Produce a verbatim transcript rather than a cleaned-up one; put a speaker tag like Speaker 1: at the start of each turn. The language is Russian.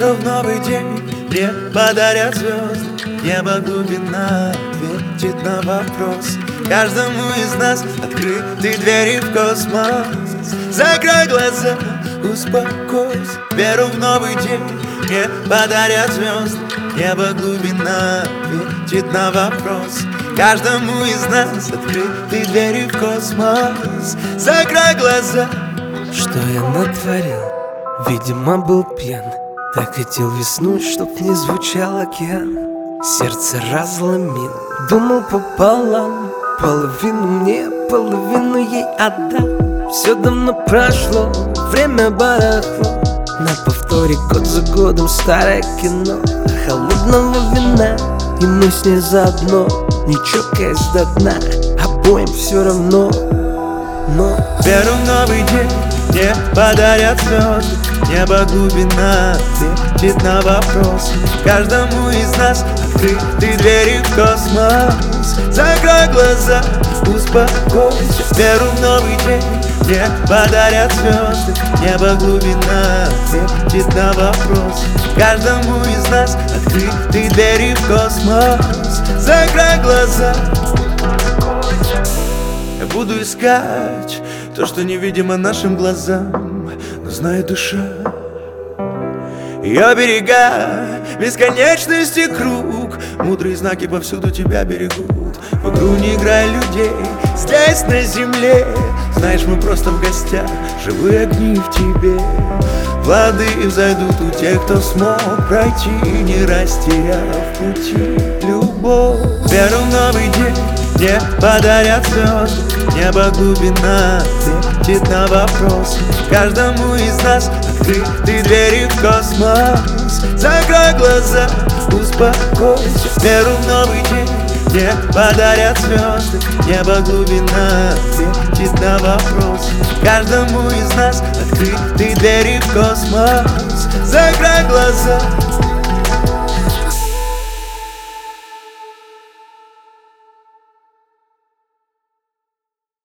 Speaker 1: Веру в новый день мне подарят звезды. Небо глубина ответит на вопрос. Каждому из нас открыты двери в космос. Закрой глаза, успокойся. Веру в новый день мне подарят звезды. Небо глубина ответит на вопрос. Каждому из нас открыты двери в космос. Закрой глаза.
Speaker 2: Что я натворил? Видимо, был пьян. Так хотел весну, чтоб не звучал океан. Сердце разломил, думал пополам. Половину мне, половину ей отдам. Все давно прошло, время барахло. На повторе год за годом старое кино. Холодного вина, и мы с ней заодно. Не чокаясь до дна, обоим все равно. Но
Speaker 1: веру в новый день мне подарят звезды. Небо глубина ответит на вопрос. Каждому из нас открыты двери в космос. Закрой глаза, успокойся. Веру в новый день мне подарят звезды. Небо глубина ответит на вопрос. Каждому из нас открыты двери в космос. Закрой глаза. Я буду искать то, что невидимо нашим глазам, но знает душа. Ее берега, бесконечности круг. Мудрые знаки повсюду тебя берегут. В игру не играй людей здесь на земле. Знаешь, мы просто в гостях, живые огни в тебе. Плоды взойдут у тех, кто смог пройти, не растеряв пути. Любовь, веру в новый день мне подарят звезды. Небо глубина ответит на вопрос. Каждому из нас открыты двери в космос. Закрой глаза, успокойся. Веру в новый день мне подарят звезды. Небо глубина ответит на вопрос. Каждому из нас открыты двери в космос. Закрой глаза.